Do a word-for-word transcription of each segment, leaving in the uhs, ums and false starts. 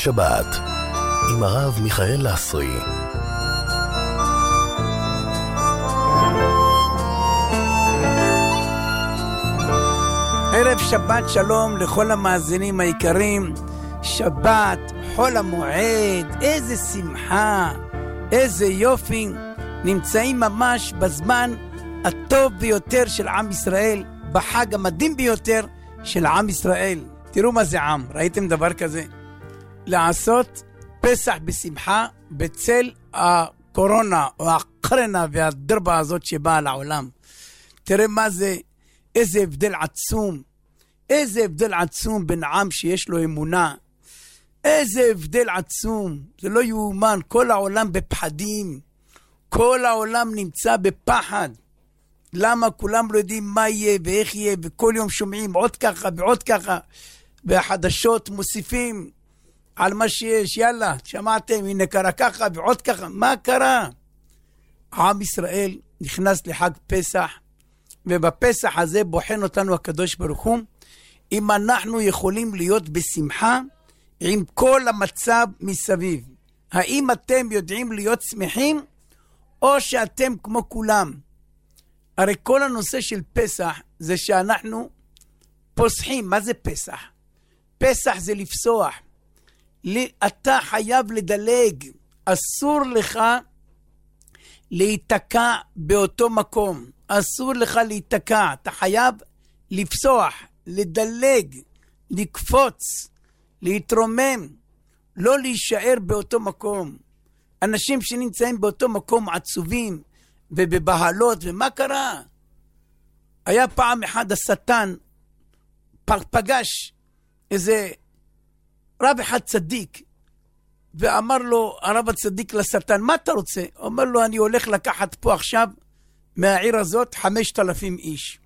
שבת עם הרב מיכאל לסרי. ערב שבת שלום לכל המאזינים היקרים. שבת, חול המועד, איזה שמחה, איזה יופי. נמצאים ממש בזמן הטוב ביותר של עם ישראל, בחג המדהים ביותר של עם ישראל. תראו מה זה עם, ראיתם דבר כזה? לעשות פסח בשמחה בצל הקורונה או הקרנה והדרבה הזאת שבאה לעולם. תראה מה זה, איזה הבדל עצום, איזה הבדל עצום בין עם שיש לו אמונה, איזה הבדל עצום, זה לא יאומן, כל העולם בפחדים, כל העולם נמצא בפחד. למה? כולם לא יודעים מה יהיה ואיך יהיה, וכל יום שומעים עוד ככה ועוד ככה, והחדשות מוסיפים על מה שיש. יאללה, שמעתם, הנה קרה ככה ועוד ככה. מה קרה? עם ישראל נכנס לחג פסח, ובפסח הזה בוחן אותנו הקדוש ברוך הוא, אם אנחנו יכולים להיות בשמחה עם כל המצב מסביב. האם אתם יודעים להיות שמחים, או שאתם כמו כולם? הרי כל הנושא של פסח זה שאנחנו פוסחים. מה זה פסח? פסח זה לפסוח. אתה חייב לדלג, אסור לך להיתקע באותו מקום, אסור לך להיתקע, אתה חייב לפסוח, לדלג, לקפוץ, להתרומם, לא להישאר באותו מקום. אנשים שנמצאים באותו מקום עצובים ובבהלות, ומה קרה? היה פעם אחד השטן פגש איזה רב אחד צדיק, ואמר לו הרב הצדיק לשטן, מה אתה רוצה? אומר לו, אני הולך לקחת פה עכשיו מהעיר הזאת חמשת אלפים איש.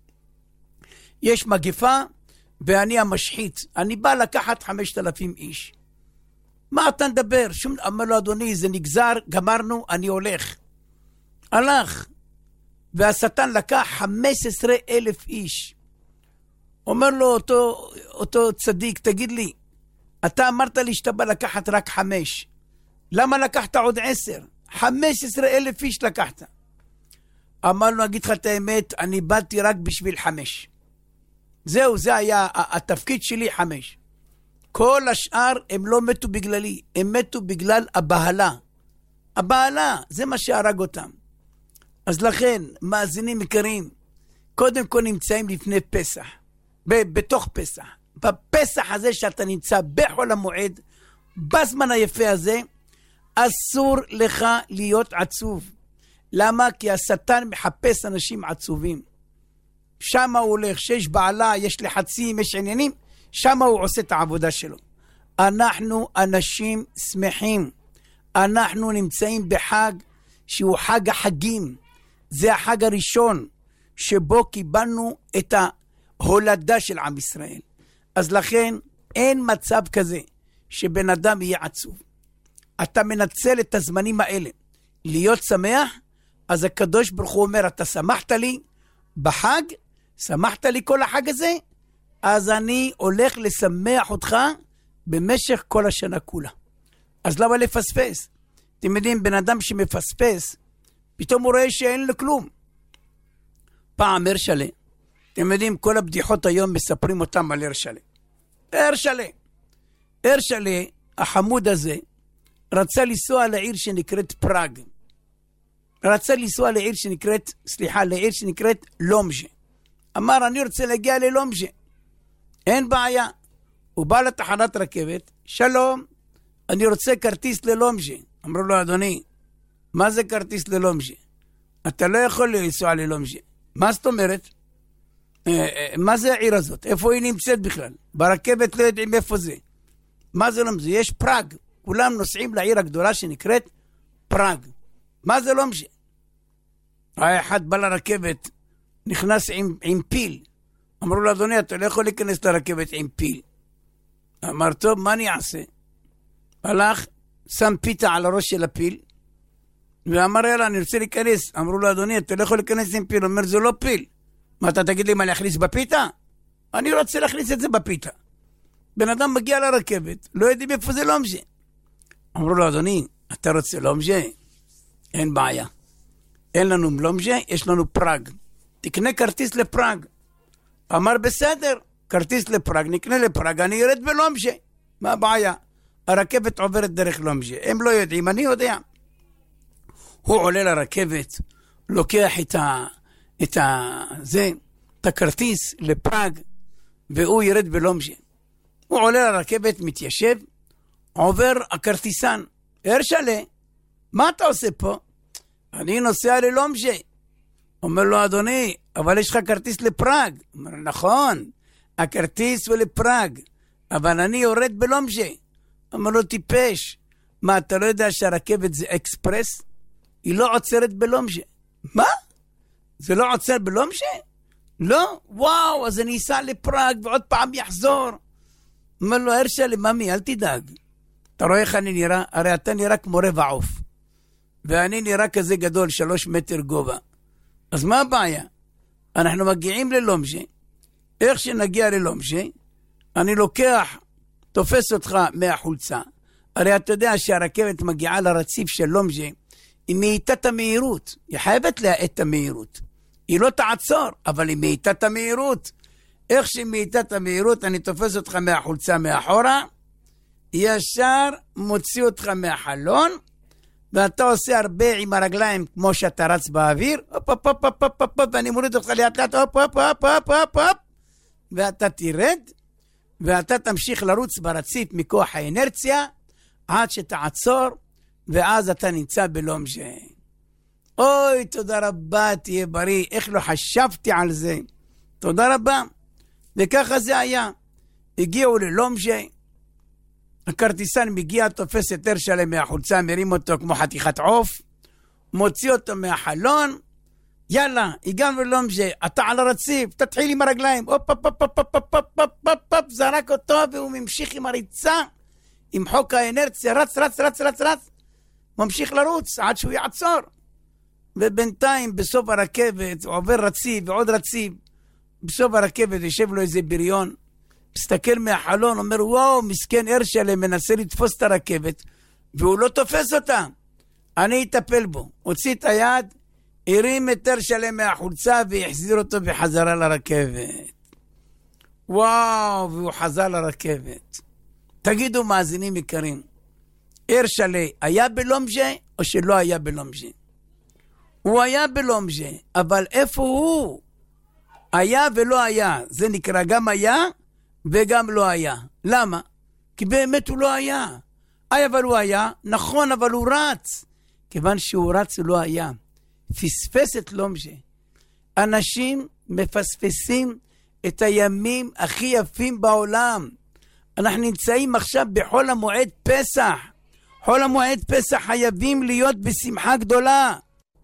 יש מגפה ואני המשחית, אני בא לקחת חמשת אלפים איש. מה אתה נדבר? שום... אמר לו, אדוני, זה נגזר, גמרנו, אני הולך. הלך, והשטן לקח חמישה עשר אלף איש. אומר לו אותו, אותו צדיק, תגיד לי, אתה אמרת לי שאתה בא לקחת רק חמש, למה לקחת עוד עשר? חמישה עשר אלף איש לקחת. אמר לו, אגיד לך את האמת, אני באתי רק בשביל חמש. זהו, זה היה התפקיד שלי, חמש. כל השאר הם לא מתו בגללי, הם מתו בגלל הבהלה. הבהלה, זה מה שהרג אותם. אז לכן, מאזינים יקרים, קודם כל נמצאים לפני פסח, ב- בתוך פסח. בפסח הזה שאתה נמצא בחול המועד, בזמן היפה הזה, אסור לך להיות עצוב. למה? כי השטן מחפש אנשים עצובים. שם הוא הולך, שיש בעלה, יש לחצים, יש עניינים, שם הוא עושה את העבודה שלו. אנחנו אנשים שמחים. אנחנו נמצאים בחג שהוא חג החגים. זה החג הראשון שבו קיבלנו את ההולדה של עם ישראל. אז לכן אין מצב כזה שבן אדם יהיה עצוב. אתה מנצל את הזמנים האלה להיות שמח, אז הקדוש ברוך הוא אומר, אתה שמחת לי בחג, שמחת לי כל החג הזה, אז אני הולך לשמח אותך במשך כל השנה כולה. אז למה לפספס? אתם יודעים, בן אדם שמפספס, פתאום הוא רואה שאין לו כלום. פעם הרשלה, אתם יודעים, כל הבדיחות היום מספרים אותם על הרשלה. הרשלה. הרשלה, החמוד הזה, רצה לנסוע לעיר שנקראת פראג. רצה לנסוע לעיר שנקראת, סליחה, לעיר שנקראת לומז'ה. אמר, אני רוצה להגיע ללומז'ה. אין בעיה. הוא בא לתחנת רכבת, שלום, אני רוצה כרטיס ללומז'ה. אמרו לו, אדוני, מה זה כרטיס ללומז'ה? אתה לא יכול לנסוע ללומז'ה. מה זאת אומרת? מה זה העיר הזאת? איפה היא נמצאת בכלל? ברכבת לא יודעים איפה זה. מה זה לומז'ה? יש פראג. כולם נוסעים לעיר הגדולה שנקראת פראג. מה זה לומז'ה? האחד בא לרכבת, נכנס עם, עם פיל. אמרו לו, אדוני, אתה לא יכול להיכנס לרכבת עם פיל. אמר, טוב, מה אני אעשה? הלך, שם פיתה על הראש של הפיל, ואמר, יאללה, אני רוצה להיכנס. אמרו לו, אדוני, אתה לא יכול להיכנס עם פיל. אומר, זה לא פיל. מה, אתה תגיד לי מה להכניס בפיתה? אני רוצה להכניס את זה בפיתה. בן אדם מגיע לרכבת, לא יודעים איפה זה לומז'ה. אמרו לו, אדוני, אתה רוצה לומז'ה? אין בעיה. אין לנו לומז'ה, יש לנו פראג. תקנה כרטיס לפראג. אמר, בסדר, כרטיס לפראג, נקנה לפראג, אני ירד בלומז'ה. מה הבעיה? הרכבת עוברת דרך לומז'ה. הם לא יודעים, אני יודע. הוא עולה לרכבת, לוקח את ה... את ה... זה, את הכרטיס לפראג, והוא ירד בלומז'ה. הוא עולה לרכבת, מתיישב, עובר הכרטיסן. הרשלה, מה אתה עושה פה? אני נוסע ללומז'ה. אומר לו, אדוני, אבל יש לך כרטיס לפראג. אומר, נכון, הכרטיס הוא לפראג, אבל אני יורד בלומז'ה. אומר לו, טיפש, מה, אתה לא יודע שהרכבת זה אקספרס? היא לא עוצרת בלומז'ה. מה? זה לא עוצר בלומז'ה? לא? וואו, אז אני אסע לפראג ועוד פעם יחזור. אומר לו, הרשלה, ממי, אל תדאג. אתה רואה איך אני נראה? הרי אתה נראה כמו רבע עוף. ואני נראה כזה גדול, שלוש מטר גובה. אז מה הבעיה? אנחנו מגיעים ללומז'ה. איך שנגיע ללומז'ה, אני לוקח, תופס אותך מהחולצה. הרי אתה יודע שהרכבת מגיעה לרציף של לומז'ה, היא מאיטת המהירות. היא חייבת להאט את המהירות. היא לא תעצור, אבל היא מאיטת המהירות. איך שהיא מאיטת המהירות, אני תופס אותך מהחולצה מאחורה, ישר מוציא אותך מהחלון, ואתה עושה הרבה עם הרגליים כמו שאתה רץ באוויר, הופ, הופ, הופ, הופ, הופ, הופ, ואני מוריד אותך לאט לאט, הופ, הופ, הופ, הופ, הופ, הופ, ואתה תירד, ואתה תמשיך לרוץ ברציף מכוח האנרציה, עד שתעצור, ואז אתה נמצא בלומז'ה. אוי, תודה רבה, תהיה בריא, איך לא חשבתי על זה. תודה רבה. וככה זה היה. הגיעו ללומז'ה, הכרטיסן מגיע, תופס את הרשלה מהחולצה, מרים אותו כמו חתיכת עוף, מוציא אותו מהחלון, יאללה, הגענו ללומז'ה, אתה על הרציף, תתחיל עם הרגליים, הופ, הופ, הופ, הופ, הופ, הופ, הופ, הופ, הופ, זרק אותו, והוא ממשיך עם הריצה, עם חוק האנרציה, רץ, רץ, רץ, רץ, רץ, ממשיך לרוץ עד שהוא יעצור. ובינתיים בסוף הרכבת, הוא עובר רציף ועוד רציף, בסוף הרכבת יושב לו איזה בריון, מסתכל מהחלון, אומר, וואו, מסכן הרשלה, מנסה לתפוס את הרכבת, והוא לא תופס אותה. אני אטפל בו. הוציא את היד, הרים את הרשלה מהחולצה, והחזיר אותו בחזרה לרכבת. וואו, והוא חזר לרכבת. תגידו, מאזינים יקרים, הרשלה היה בלומז'ה, או שלא היה בלומז'ה? הוא היה בלומז'ה, אבל איפה הוא? היה ולא היה. זה נקרא גם היה, וגם לא היה. למה? כי באמת הוא לא היה. אי, אבל הוא היה, נכון, אבל הוא רץ. כיוון שהוא רץ הוא לא היה. פספס את לומז'ה. אנשים מפספסים את הימים הכי יפים בעולם. אנחנו נמצאים עכשיו בחול המועד פסח. חול המועד פסח חייבים להיות בשמחה גדולה.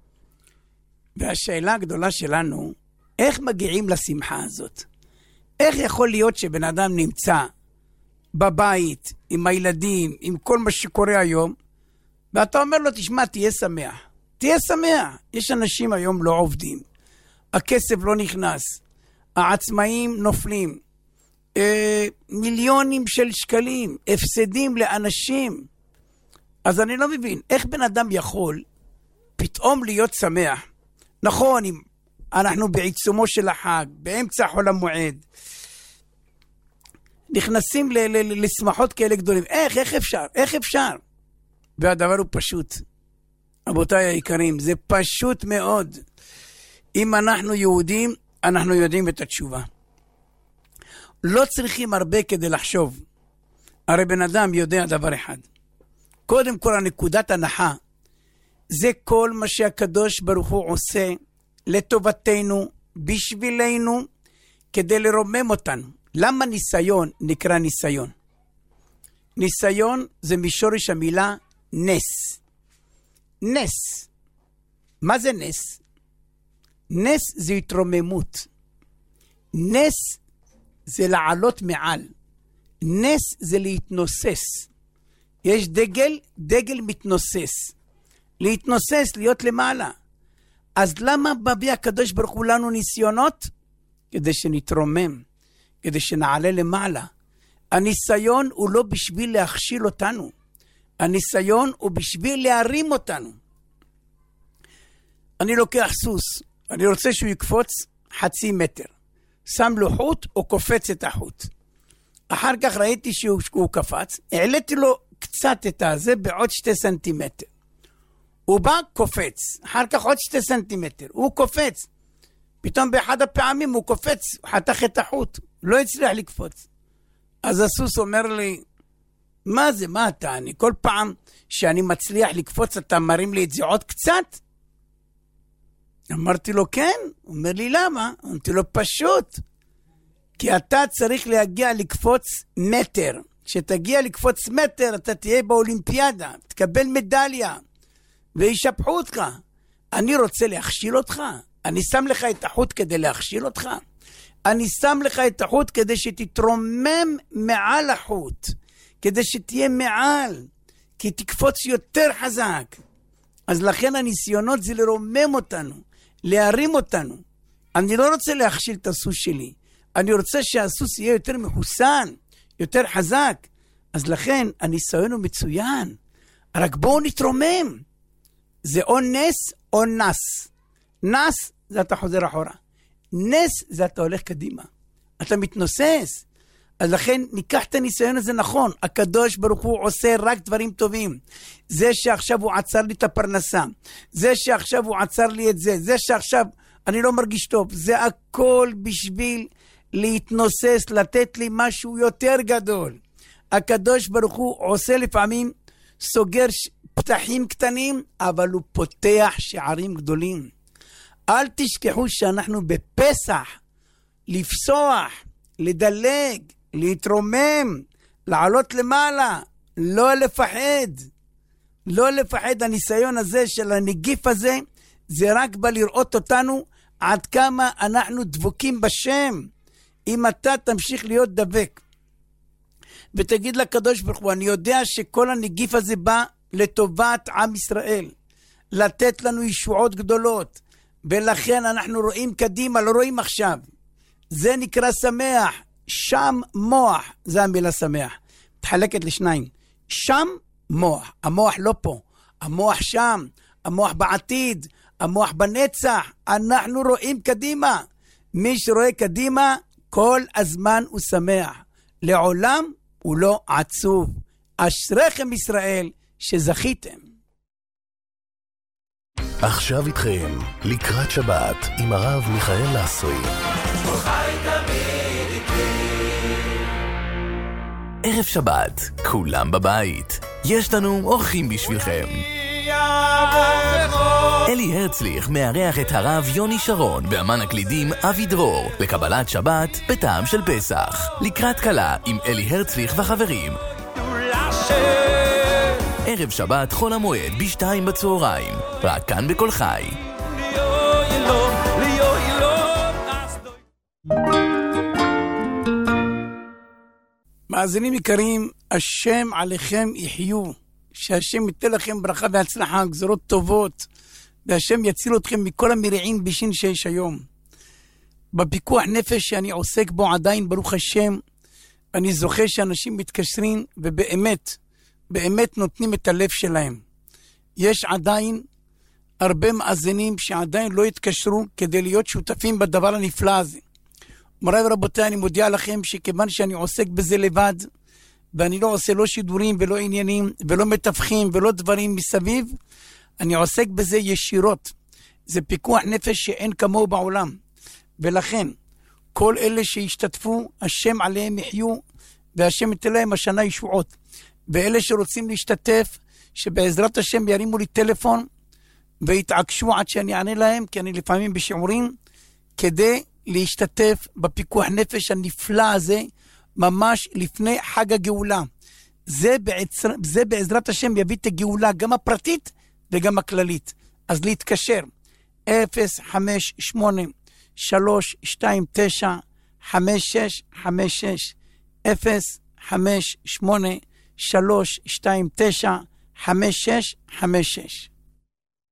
והשאלה הגדולה שלנו, איך מגיעים לשמחה הזאת? איך יכול להיות שבן אדם נמצא בבית, עם הילדים, עם כל מה שקורה היום, ואתה אומר לו, תשמע, תהיה שמח. תהיה שמח. יש אנשים היום לא עובדים. הכסף לא נכנס. העצמאים נופלים. אה, מיליונים של שקלים. הפסדים לאנשים. אז אני לא מבין, איך בן אדם יכול פתאום להיות שמח? נכון, אם אנחנו בעיצומו של החג, באמצע חול המועד, נכנסים ל- ל- לשמחות כאלה גדולים. איך, איך אפשר? איך אפשר? והדבר הוא פשוט. רבותיי היקרים, זה פשוט מאוד. אם אנחנו יהודים, אנחנו יודעים את התשובה. לא צריכים הרבה כדי לחשוב. הרי בן אדם יודע דבר אחד. קודם כל, הנקודת הנחה, זה כל מה שהקדוש ברוך הוא עושה לטובתנו, בשבילנו, כדי לרומם אותנו. למה ניסיון נקרא ניסיון? ניסיון זה משורש המילה נס. נס. מה זה נס? נס זה התרוממות. נס זה לעלות מעל. נס זה להתנוסס. יש דגל, דגל מתנוסס. להתנוסס, להיות למעלה. אז למה מביא הקדוש ברוך הוא לנו ניסיונות? כדי שנתרומם, כדי שנעלה למעלה. הניסיון הוא לא בשביל להכשיל אותנו. הניסיון הוא בשביל להרים אותנו. אני לוקח סוס, אני רוצה שהוא יקפוץ חצי מטר. שם לו חוט או קופץ את החוט. אחר כך ראיתי שהוא, שהוא קפץ, העליתי לו קצת את הזה בעוד שתי סנטימטר. הוא בא, קופץ. אחר כך עוד שתי סנטימטר. הוא קופץ. פתאום באחד הפעמים הוא קופץ, הוא חתך את החוט. לא הצליח לקפוץ. אז הסוס אומר לי, מה זה, מה אתה? אני כל פעם שאני מצליח לקפוץ, אתה מרים לי את זה עוד קצת? אמרתי לו, כן. הוא אומר לי, למה? אמרתי לו, פשוט. כי אתה צריך להגיע לקפוץ מטר. כשתגיע לקפוץ מטר, אתה תהיה באולימפיאדה, תקבל מדליה, וישפחו אותך. אני רוצה להכשיל אותך? אני שם לך את החוט כדי להכשיל אותך? אני שם לך את החוט כדי שתתרומם מעל החוט, כדי שתהיה מעל, כי תקפוץ יותר חזק. אז לכן הניסיונות זה לרומם אותנו, להרים אותנו. אני לא רוצה להכשיל את הסוס שלי, אני רוצה שהסוס יהיה יותר מחוסן, יותר חזק. אז לכן הניסיון הוא מצוין, רק בואו נתרומם. זה או נס או נס. נס זה אתה חוזר אחורה, נס זה אתה הולך קדימה, אתה מתנוסס. אז לכן ניקח את הניסיון הזה נכון. הקדוש ברוך הוא עושה רק דברים טובים. זה שעכשיו הוא עצר לי את הפרנסה, זה שעכשיו הוא עצר לי את זה, זה שעכשיו אני לא מרגיש טוב, זה הכל בשביל להתנוסס, לתת לי משהו יותר גדול. הקדוש ברוך הוא עושה לפעמים, סוגר פתחים קטנים, אבל הוא פותח שערים גדולים. אל תשכחו שאנחנו בפסח, לפסוח, לדלג, להתרומם, לעלות למעלה, לא לפחד. לא לפחד. הניסיון הזה של הנגיף הזה, זה רק בא לראות אותנו עד כמה אנחנו דבוקים בשם. אם אתה תמשיך להיות דבק, ותגיד לקדוש ברוך הוא, אני יודע שכל הנגיף הזה בא לטובת עם ישראל, לתת לנו ישועות גדולות, ולכן אנחנו רואים קדימה, לא רואים עכשיו. זה נקרא שמח. שם מוח, זה המילה שמח. תחלקת לשניים. שם מוח. המוח לא פה, המוח שם, המוח בעתיד, המוח בנצח. אנחנו רואים קדימה. מי שרואה קדימה כל הזמן הוא שמח, לעולם הוא לא עצוב. אשריכם ישראל שזכיתם. עכשיו איתכם לקראת שבת עם הרב מיכאל לסרי. ערב שבת, כולם בבית. יש לנו אורחים בשבילכם. אלי הרצליך מארח את הרב יוני שרון באמן הקלידים אבי דרור לקבלת שבת בטעם של פסח. לקראת קלה עם אלי הרצליך וחברים. ערב שבת חול המועד בשתיים בצהריים, רק כאן בכל חי. מאזינים יקרים, השם עליכם יחיו, שהשם ייתן לכם ברכה והצלחה, גזרות טובות, והשם יציל אתכם מכל המרעים בשין שיש היום. בפיקוח נפש שאני עוסק בו עדיין, ברוך השם, אני זוכה שאנשים מתקשרים ובאמת, באמת נותנים את הלב שלהם. יש עדיין הרבה מאזינים שעדיין לא התקשרו כדי להיות שותפים בדבר הנפלא הזה. מוריי ורבותיי, אני מודיע לכם שכיוון שאני עוסק בזה לבד, ואני לא עושה לא שידורים ולא עניינים ולא מתווכים ולא דברים מסביב, אני עוסק בזה ישירות. זה פיקוח נפש שאין כמוהו בעולם. ולכן, כל אלה שהשתתפו, השם עליהם יחיו, והשם ייתן להם השנה ישועות. ואלה שרוצים להשתתף, שבעזרת השם ירימו לי טלפון, והתעקשו עד שאני אענה להם, כי אני לפעמים בשיעורים, כדי להשתתף בפיקוח נפש הנפלא הזה, ממש לפני חג הגאולה. זה, בעצר, זה בעזרת השם יביא את הגאולה, גם הפרטית וגם הכללית. אז להתקשר, אפס חמש שמונה שלוש שתיים תשע חמש שש חמש שש, אפס חמש שמונה שלוש שתיים תשע חמש שש חמש שש.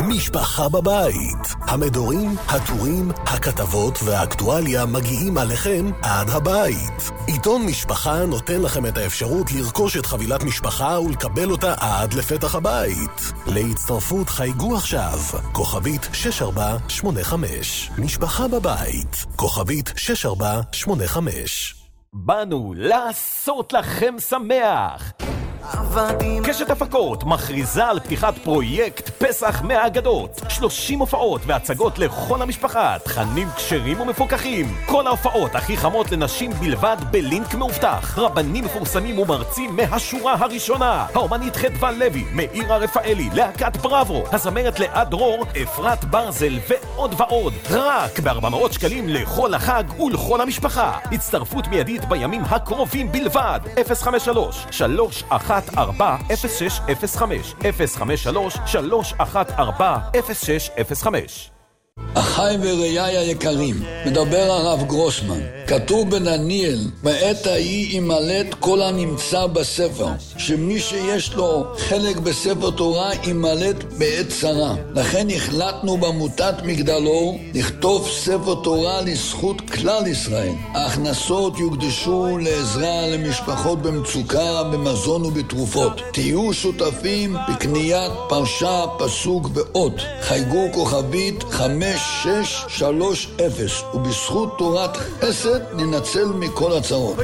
משפחה בבית. המדורים, הטורים, הכתבות והאקטואליה מגיעים עליכם עד הבית. עיתון משפחה נותן לכם את האפשרות לרכוש את חבילת משפחה ולקבל אותה עד לפתח הבית. להצטרפות חייגו עכשיו, כוכבית שש ארבע שמונה חמש. משפחה בבית, כוכבית שש ארבע שמונה חמש. באנו לעשות לכם שמח. קשת הפקות מכריזה על פתיחת פרויקט פסח מהאגדות. שלושים הופעות והצגות לכל המשפחה, תכנים כשרים ומפוקחים. כל ההופעות הכי חמות לנשים בלבד בלינק מאובטח. רבנים מפורסמים ומרצים מהשורה הראשונה. האומנית חדווה לוי, מאירה רפאלי, להקת בראבו, הזמרת לאה דרור, אפרת ברזל ועוד ועוד. רק ב-ארבע מאות שקלים לכל החג ולכל המשפחה. הצטרפות מיידית בימים הקרובים בלבד. אפס חמש שלוש שלוש אחת ארבע אפס שש אפס חמש אפס חמש שלוש שלוש אחת ארבע אפס שש אפס חמש. אחי וראיי היקרים, מדבר הרב גרוסמן. כתוב בדניאל, בעת ההיא ימלט כל הנמצא בספר, שמי שיש לו חלק בספר תורה ימלט בעת צרה. לכן החלטנו בעמותת מגדלור לכתוב ספר תורה לזכות כלל ישראל. ההכנסות יוקדשו לעזרה למשפחות במצוקה, במזון ובתרופות. תהיו שותפים בקניית פרשה, פסוק ועוד. חייגו כוכבית חמש שש שלוש אפס, ובזכות תורת חסד ננצל מכל הצרות.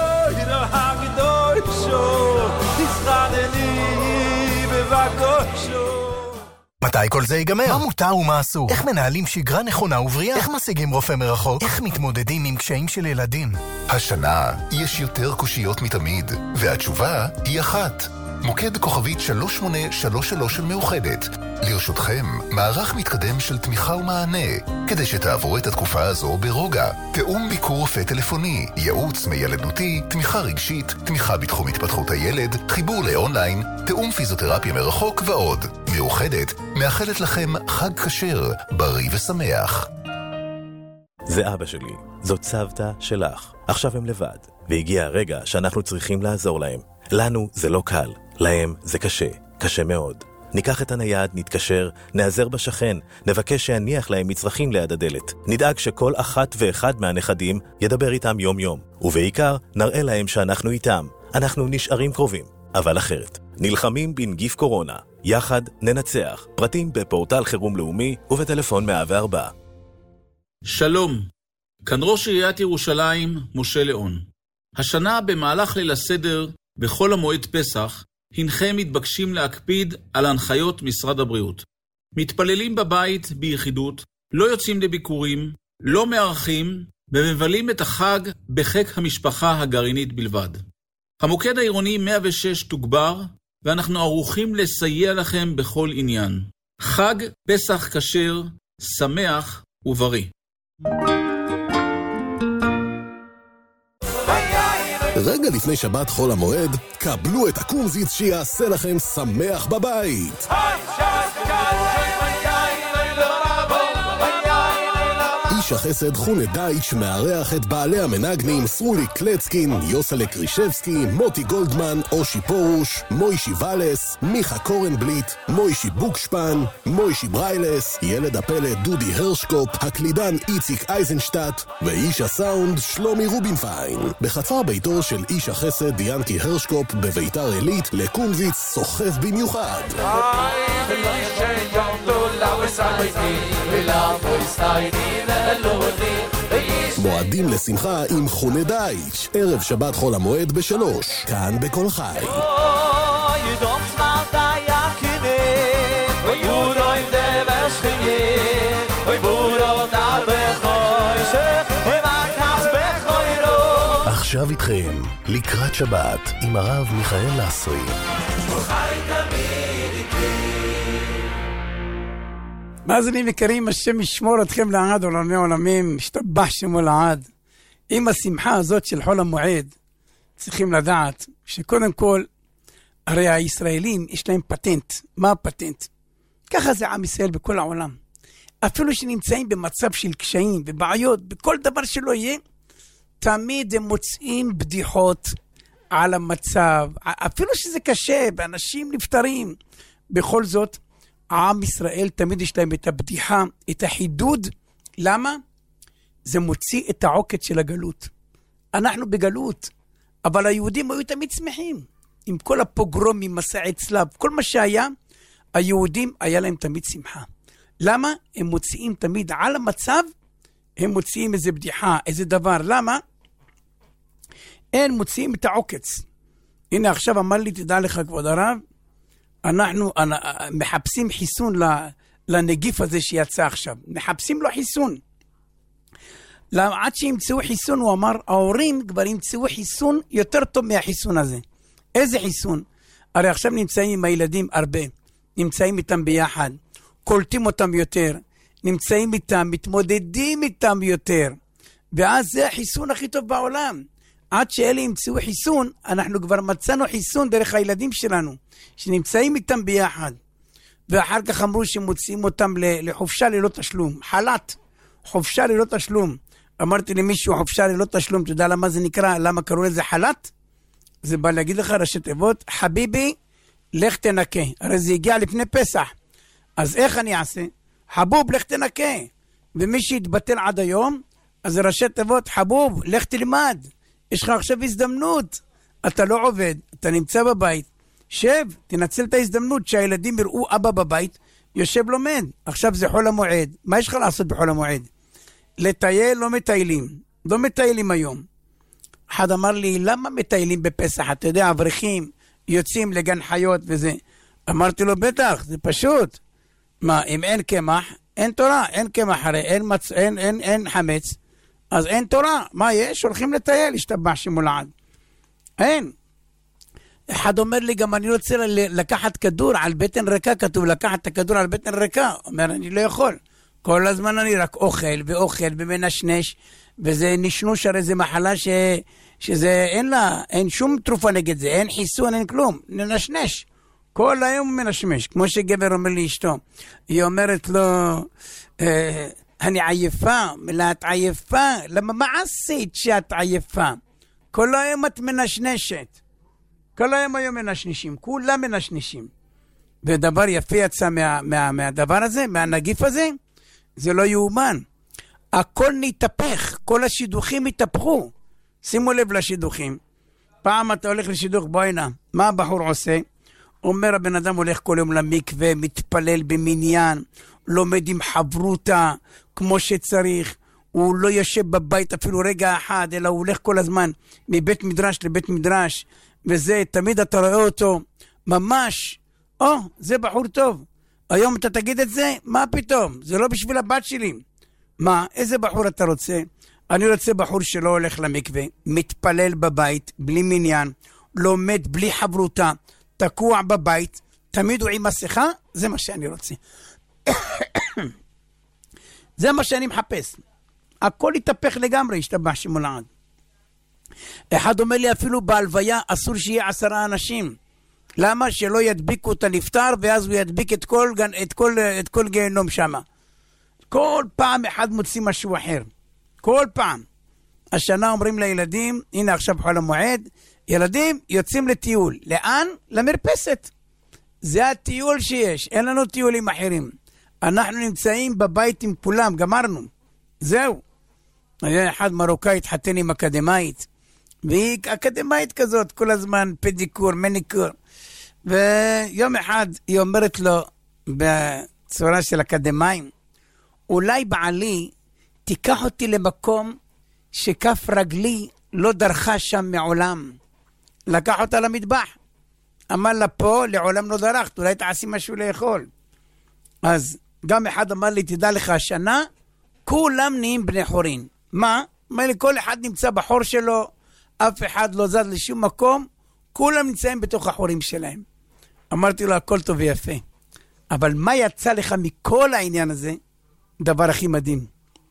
מתי כל זה ייגמר? מה מותר ומה אסור? איך מנהלים שגרה נכונה ובריאה? איך משיגים רופא מרחוק? איך מתמודדים עם קשיים של ילדים? השנה יש יותר קושיות מתמיד, והתשובה היא אחת. מוקד כוכבית שלוש שמונה שלוש שלוש של מאוחדת. לרשותכם, מערך מתקדם של תמיכה ומענה, כדי שתעברו את התקופה הזו ברוגע. תאום ביקור רופא טלפוני, ייעוץ מילדותי, תמיכה רגשית, תמיכה בתחום התפתחות הילד, חיבור לאונליין, תאום פיזיותרפיה מרחוק ועוד. מאוחדת מאחלת לכם חג כשר, בריא ושמח. זה אבא שלי, זאת סבתא שלך. עכשיו הם לבד, והגיע הרגע שאנחנו צריכים לעזור להם. לנו זה לא קל, להם זה קשה, קשה מאוד. ניקח את הנייד, נתקשר, נעזר בשכן, נבקש שיניח להם מצרכים ליד הדלת. נדאג שכל אחת ואחד מהנכדים ידבר איתם יום יום. ובעיקר, נראה להם שאנחנו איתם. אנחנו נשארים קרובים, אבל אחרת. נלחמים בנגיף קורונה. יחד ננצח. פרטים בפורטל חירום לאומי ובטלפון מאה וארבע. שלום, כאן ראש עיריית ירושלים, משה ליאון. השנה במהלך ליל הסדר, בכל המועד פסח, הנכם מתבקשים להקפיד על הנחיות משרד הבריאות. מתפללים בבית ביחידות, לא יוצאים לביקורים, לא מארחים, ומבלים את החג בחיק המשפחה הגרעינית בלבד. המוקד העירוני מאה ושש תוגבר, ואנחנו ערוכים לסייע לכם בכל עניין. חג פסח כשר, שמח ובריא. רגע לפני שבת חול המועד, קבלו את הקומזיץ שיעשה לכם שמח בבית. איש החסד חונה דייץ' מארח את בעלי המנגנים סרולי קלצקין, יוסלה קרישבסקי, מוטי גולדמן, אושי פורוש, מוישי ולס, מיכה קורנבליט, מוישי בוקשפן, מוישי בריילס, ילד הפלט דודי הרשקופ, הקלידן איציק אייזנשטט, ואיש הסאונד שלומי רובינפיין. בחצר ביתו של איש החסד ינקי הרשקופ בביתר עילית, לקומזיץ סוחף במיוחד. מועדים לשמחה עם חונה דייץ', ערב שבת חול המועד בשלוש, כאן בכל חי. עכשיו איתכם, לקראת שבת, עם הרב מיכאל לסרי. מאזינים יקרים, השם ישמור אתכם לעד עולמי עולמים, השתבח שמו לעד. עם השמחה הזאת של חול המועד, צריכים לדעת שקודם כל, הרי הישראלים יש להם פטנט. מה הפטנט? ככה זה עם ישראל בכל העולם. אפילו שנמצאים במצב של קשיים ובעיות, בכל דבר שלא יהיה, תמיד הם מוצאים בדיחות על המצב, אפילו שזה קשה, באנשים נפטרים. בכל זאת, עם ישראל תמיד יש להם את הבדיחה, את החידוד. למה? זה מוציא את העוקץ של הגלות. אנחנו בגלות, אבל היהודים היו תמיד שמחים. עם כל הפוגרומים, מסעי צלב, כל מה שהיה, היהודים היה להם תמיד שמחה. למה? הם מוציאים תמיד על המצב, הם מוציאים איזה בדיחה, איזה דבר. למה? הם מוציאים את העוקץ. הנה עכשיו אמר לי, תדע לך כבוד הרב, אנחנו מחפשים חיסון לנגיף הזה שיצא עכשיו. מחפשים לו חיסון. עד שימצאו חיסון, הוא אמר, ההורים כבר ימצאו חיסון יותר טוב מהחיסון הזה. איזה חיסון? הרי עכשיו נמצאים עם הילדים הרבה, נמצאים איתם ביחד, קולטים אותם יותר, נמצאים איתם, מתמודדים איתם יותר, ואז זה החיסון הכי טוב בעולם. עד שאלה ימצאו חיסון, אנחנו כבר מצאנו חיסון דרך הילדים שלנו, שנמצאים איתם ביחד, ואחר כך אמרו שמוציאים אותם לחופשה ללא תשלום, חל"ת, חופשה ללא תשלום. אמרתי למישהו, חופשה ללא תשלום, אתה יודע למה זה נקרא, למה קראו לזה חל"ת? זה בא להגיד לך ראשי תיבות, חביבי, לך תנקה. הרי זה הגיע לפני פסח. אז איך אני אעשה? חבוב, לך תנקה. ומי שהתבטל עד היום, אז ראשי תיבות, חבוב, לך תלמד. יש לך עכשיו הזדמנות. אתה לא עובד, אתה נמצא בבית. שב, תנצל את ההזדמנות שהילדים יראו אבא בבית, יושב לומד. עכשיו זה חול המועד. מה יש לך לעשות בחול המועד? לטייל לא מטיילים. לא מטיילים היום. אחד אמר לי, למה מטיילים בפסח? אתה יודע, אברכים יוצאים לגן חיות וזה. אמרתי לו, בטח, זה פשוט. מה, אם אין קמח, אין תורה, אין קמח, הרי אין, מצ... אין, אין, אין חמץ, אז אין תורה. מה יש? הולכים לטייל, השתבח שמולעד. אין. אחד אומר לי, גם אני רוצה לקחת כדור על בטן ריקה, כתוב לקחת את הכדור על בטן ריקה. אומר, אני לא יכול. כל הזמן אני רק אוכל ואוכל ומנשנש, וזה נשנוש, הרי זה מחלה ש... שזה אין לה, אין שום תרופה נגד זה, אין חיסון, אין כלום, ננשנש. כל היום מנשמש, כמו שגבר אומר לי אשתו. היא אומרת לו, אה, אני עייפה, מלאת עייפה, למה מה עשית שאת עייפה? כל היום את מנשנשת. כל היום היום מנשנשים, כולם מנשנשים. ודבר יפה יצא מה, מה, מהדבר הזה, מהנגיף הזה, זה לא יאומן. הכל נתהפך, כל השידוכים התהפכו. שימו לב לשידוכים. פעם אתה הולך לשידוך, בוא הנה, מה הבחור עושה? אומר הבן אדם הולך כל יום למקווה, מתפלל במניין, לומד עם חברותה, כמו שצריך, הוא לא יושב בבית אפילו רגע אחד, אלא הוא הולך כל הזמן מבית מדרש לבית מדרש, וזה, תמיד אתה רואה אותו, ממש, או, זה בחור טוב. היום אתה תגיד את זה? מה פתאום? זה לא בשביל הבת שלי. מה, איזה בחור אתה רוצה? אני רוצה בחור שלא הולך למקווה, מתפלל בבית, בלי מניין, לומד בלי חברותה, תקוע בבית, תמיד הוא עם מסכה, זה מה שאני רוצה. זה מה שאני מחפש. הכל יתהפך לגמרי, השתבח שמולעד. אחד אומר לי, אפילו בהלוויה אסור שיהיה עשרה אנשים. למה? שלא ידביקו את הנפטר, ואז הוא ידביק את כל, את כל, את כל גיהנום שמה. כל פעם אחד מוציא משהו אחר. כל פעם. השנה אומרים לילדים, הנה עכשיו חול המועד, ילדים יוצאים לטיול. לאן? למרפסת. זה הטיול שיש, אין לנו טיולים אחרים. אנחנו נמצאים בבית עם כולם, גמרנו. זהו. היה אחד מרוקאי התחתן עם אקדמאית, והיא אקדמאית כזאת, כל הזמן פדיקור, מניקור. ויום אחד היא אומרת לו, בצורה של אקדמאים, אולי בעלי תיקח אותי למקום שכף רגלי לא דרכה שם מעולם. לקח אותה למטבח. אמר לה, פה לעולם לא דרכת, אולי תעשי משהו לאכול. אז גם אחד אמר לי, תדע לך, השנה כולם נהיים בני חורין. מה? אמר לי, כל אחד נמצא בחור שלו, אף אחד לא זז לשום מקום, כולם נמצאים בתוך החורים שלהם. אמרתי לו, הכל טוב ויפה. אבל מה יצא לך מכל העניין הזה? דבר הכי מדהים.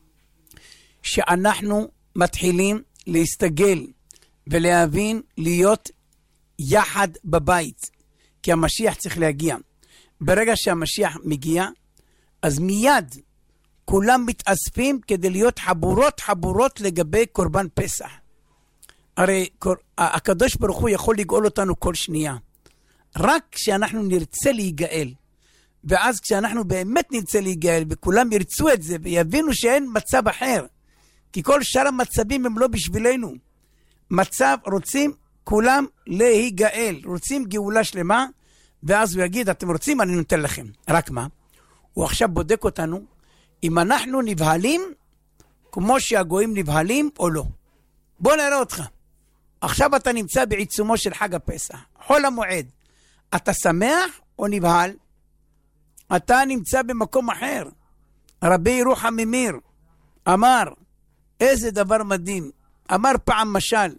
שאנחנו מתחילים להסתגל ולהבין להיות יחד בבית. כי המשיח צריך להגיע. ברגע שהמשיח מגיע, אז מיד כולם מתאספים כדי להיות חבורות חבורות לגבי קורבן פסח. הרי הקדוש ברוך הוא יכול לגאול אותנו כל שנייה. רק כשאנחנו נרצה להיגאל, ואז כשאנחנו באמת נרצה להיגאל, וכולם ירצו את זה, ויבינו שאין מצב אחר, כי כל שאר המצבים הם לא בשבילנו. מצב, רוצים כולם להיגאל, רוצים גאולה שלמה, ואז הוא יגיד, אתם רוצים, אני נותן לכם. רק מה? הוא עכשיו בודק אותנו, אם אנחנו נבהלים, כמו שהגויים נבהלים או לא. בוא נראה אותך. עכשיו אתה נמצא בעיצומו של חג הפסח, חול המועד. אתה שמח או נבהל? אתה נמצא במקום אחר. רבי ירוחם ממיר אמר, איזה דבר מדהים, אמר פעם משל,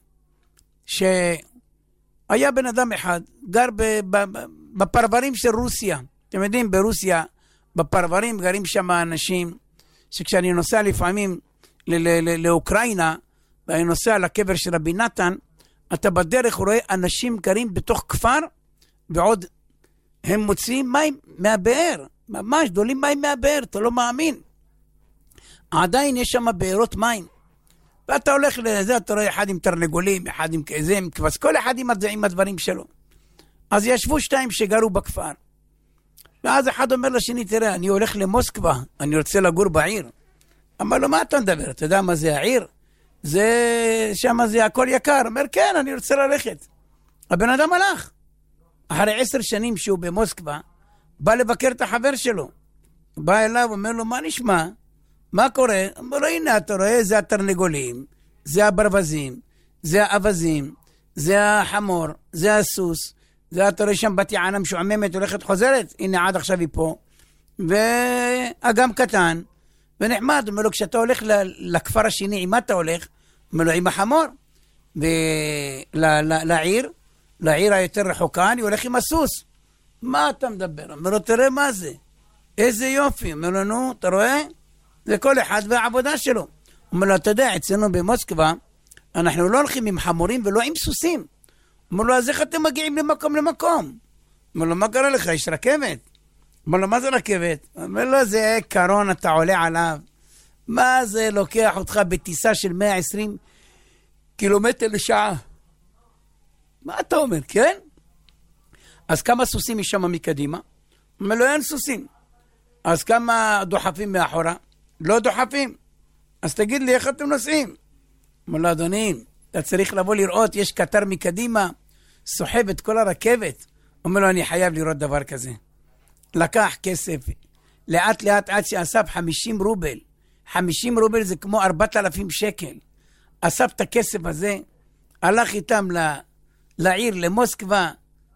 שהיה בן אדם אחד, גר בפרברים של רוסיה. אתם יודעים, ברוסיה, בפרברים גרים שם אנשים, שכשאני נוסע לפעמים לאוקראינה, ואני נוסע לקבר של רבי נתן, אתה בדרך רואה אנשים גרים בתוך כפר, ועוד הם מוציאים מים מהבאר, ממש דולים מים מהבאר, אתה לא מאמין. עדיין יש שם בארות מים. ואתה הולך לזה, אתה רואה אחד עם תרנגולים, אחד עם כזה, עם כבש, כל אחד עם, עם הדברים שלו. אז ישבו שתיים שגרו בכפר. ואז אחד אומר לשני, תראה, אני הולך למוסקבה, אני רוצה לגור בעיר. אמר לו, מה אתה מדבר? אתה יודע מה זה העיר? זה, שם זה הכל יקר. אומר, כן, אני רוצה ללכת. הבן אדם הלך. אחרי עשר שנים שהוא במוסקבה, בא לבקר את החבר שלו. בא אליו, אומר לו, מה נשמע? מה קורה? אומר לו, הנה, אתה רואה, זה התרנגולים, זה הברווזים, זה האבזים, זה החמור, זה הסוס, זה אתה רואה שם בת יענה משועממת, הולכת חוזרת, הנה עד עכשיו היא פה, ואגם קטן, ונחמד. אומר לו, כשאתה הולך לכפר השני, עם מה אתה הולך? אומר לו, עם החמור. ולעיר, לעיר היותר רחוקה, אני הולך עם הסוס. מה אתה מדבר? אומר לו, תראה מה זה, איזה יופי. אומר לו, נו, אתה רואה? זה כל אחד והעבודה שלו. אומר לו, אתה יודע, אצלנו במוסקבה, אנחנו לא הולכים עם חמורים ולא עם סוסים. אומר לו, אז איך אתם מגיעים למקום למקום? אומר לו, מה קרה לך? יש רכבת? אומר לו, מה זה רכבת? אומר לו, זה קרון, אתה עולה עליו. מה זה לוקח אותך בטיסה של מאה ועשרים קילומטר לשעה? מה אתה אומר, כן? אז כמה סוסים יש שם מקדימה? אומר לו, אין סוסים. אז כמה דוחפים מאחורה? לא דוחפים. אז תגיד לי, איך אתם נוסעים? אומר לו, אדוני, אתה צריך לבוא לראות, יש קטר מקדימה, סוחב את כל הרכבת. אומר לו, אני חייב לראות דבר כזה. לקח כסף, לאט לאט עד שאסף חמישים רובל. חמישים רובל זה כמו ארבעת אלפים שקל. אסף את הכסף הזה, הלך איתם ל... לעיר, למוסקבה,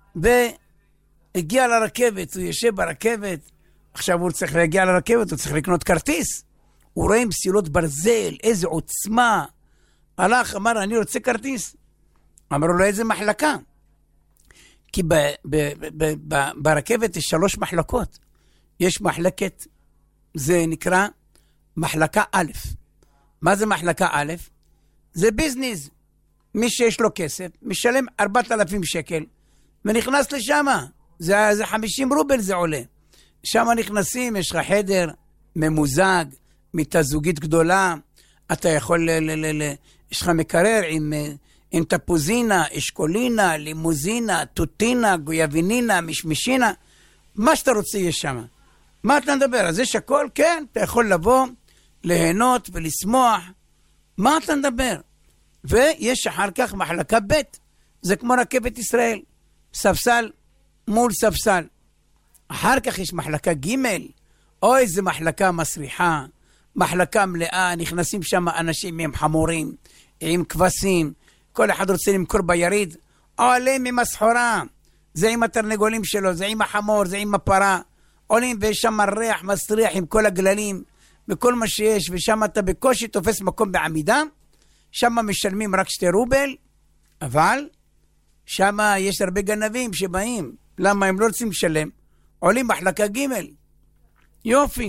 והגיע לרכבת, הוא יושב ברכבת, עכשיו הוא צריך להגיע לרכבת, הוא צריך לקנות כרטיס. הוא רואה מסילות ברזל, איזה עוצמה. הלך, אמר, אני רוצה כרטיס. אמרו לו, איזה מחלקה? כי ב, ב, ב, ב, ברכבת יש שלוש מחלקות. יש מחלקת, זה נקרא מחלקה א'. מה זה מחלקה א'? זה ביזנס. מי שיש לו כסף, משלם ארבעת אלפים שקל, ונכנס לשם. זה, זה חמישים רובל זה עולה. שם נכנסים, יש לך חדר ממוזג, מיטה זוגית גדולה, אתה יכול, ל, ל, ל, ל, יש לך מקרר עם, עם טפוזינה, אשקולינה, לימוזינה, טוטינה, גויאבינינה, משמשינה, מה שאתה רוצה יש שם. מה אתה מדבר? אז יש הכל, כן, אתה יכול לבוא, ליהנות ולשמוח. מה אתה מדבר? ויש אחר כך מחלקה ב', זה כמו רכבת ישראל, ספסל מול ספסל. אחר כך יש מחלקה ג', או איזה מחלקה מסריחה, מחלקה מלאה, נכנסים שם אנשים עם חמורים, עם כבשים, כל אחד רוצה למכור ביריד, עולים עם הסחורה, זה עם התרנגולים שלו, זה עם החמור, זה עם הפרה, עולים ויש שם ריח מסריח עם כל הגללים, וכל מה שיש, ושם אתה בקושי תופס מקום בעמידה, שם משלמים רק שתי רובל, אבל שם יש הרבה גנבים שבאים, למה הם לא רוצים לשלם? עולים מחלקה ג', יופי.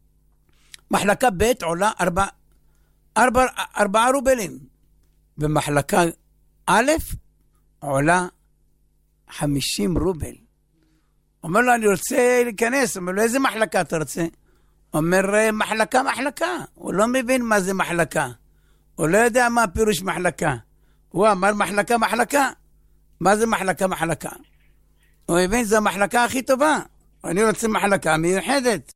מחלקה ב' עולה ארבע, ארבע, ארבעה רובלים, ומחלקה א' עולה חמישים רובל. אומר לו, אני רוצה להיכנס. אומר לו, איזה מחלקה אתה רוצה? אומר, מחלקה, מחלקה. הוא לא מבין מה זה מחלקה. הוא לא יודע מה פירוש מחלקה. הוא אמר מחלקה, מחלקה. מה זה מחלקה, מחלקה? הוא מבין, זו המחלקה הכי טובה. אני רוצה מחלקה מיוחדת.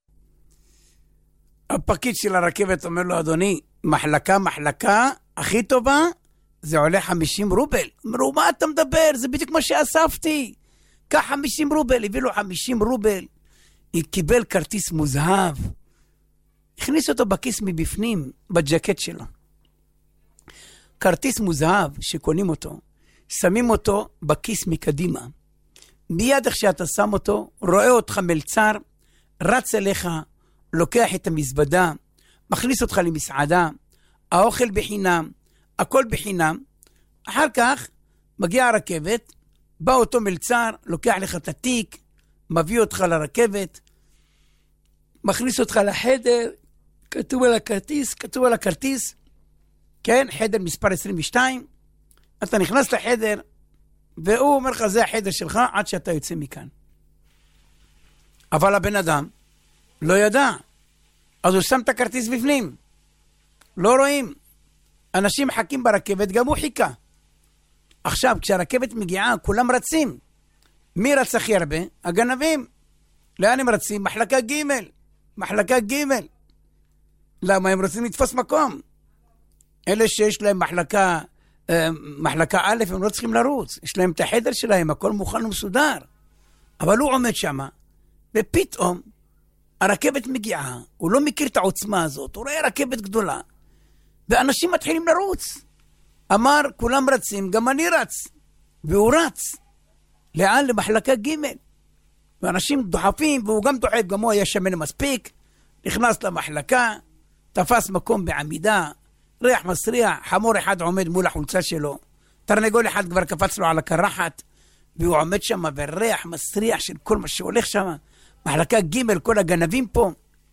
הפקיד של הרכבת אומר לו, אדוני, מחלקה, מחלקה, הכי טובה, זה עולה חמישים רובל. אמרו, מה אתה מדבר? זה בדיוק מה שאספתי. קח חמישים רובל, הביא לו חמישים רובל. היא קיבל כרטיס מוזהב. הכניס אותו בכיס מבפנים, בג'קט שלו. כרטיס מוזהב שקונים אותו, שמים אותו בכיס מקדימה. מיד איך שאתה שם אותו, רואה אותך מלצר, רץ אליך, לוקח את המזוודה, מכניס אותך למסעדה, האוכל בחינם, הכל בחינם. אחר כך מגיע הרכבת, בא אותו מלצר, לוקח לך את התיק, מביא אותך לרכבת, מכניס אותך לחדר, כתוב על הכרטיס, כתוב על הכרטיס, כן, חדר מספר עשרים ושתיים, אתה נכנס לחדר, והוא אומר לך, זה החדר שלך, עד שאתה יוצא מכאן. אבל הבן אדם לא ידע, אז הוא שם את הכרטיס בפנים, לא רואים, אנשים מחכים ברכבת, גם הוא חיכה. עכשיו, כשהרכבת מגיעה, כולם רצים. מי רץ הכי הרבה? הגנבים. לאן הם רצים? מחלקה ג' מחלקה ג' למה? הם רוצים לתפוס מקום. אלה שיש להם מחלקה, מחלקה א', הם לא צריכים לרוץ. יש להם את החדר שלהם, הכל מוכן ומסודר. אבל הוא עומד שם, ופתאום הרכבת מגיעה, הוא לא מכיר את העוצמה הזאת, הוא רואה רכבת גדולה, ואנשים מתחילים לרוץ. אמר, כולם רצים, גם אני רץ. והוא רץ. לאן? למחלקה ג' ואנשים דוחפים, והוא גם דוחף, גם הוא היה שמן מספיק, נכנס למחלקה, תפס מקום בעמידה, ריח מסריח, חמור אחד עומד מול החולצה שלו, תרנגול אחד כבר קפץ לו על הקרחת, והוא עומד שם בריח מסריח של כל מה שהולך שם, מחלקה ג' כל הגנבים פה,